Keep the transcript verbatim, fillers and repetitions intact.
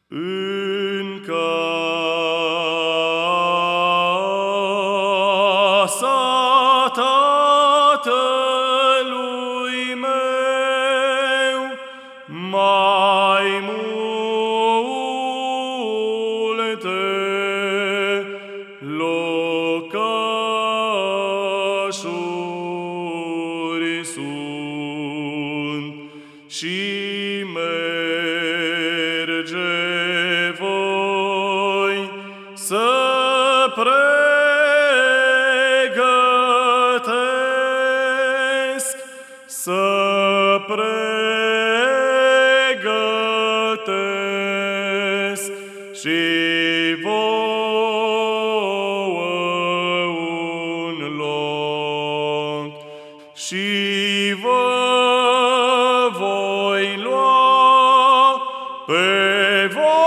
În casa Tatălui meu mai multe locașuri sunt și merge voi să pregătesc, să pregătesc și vouă un loc și vă voi lua pe voi.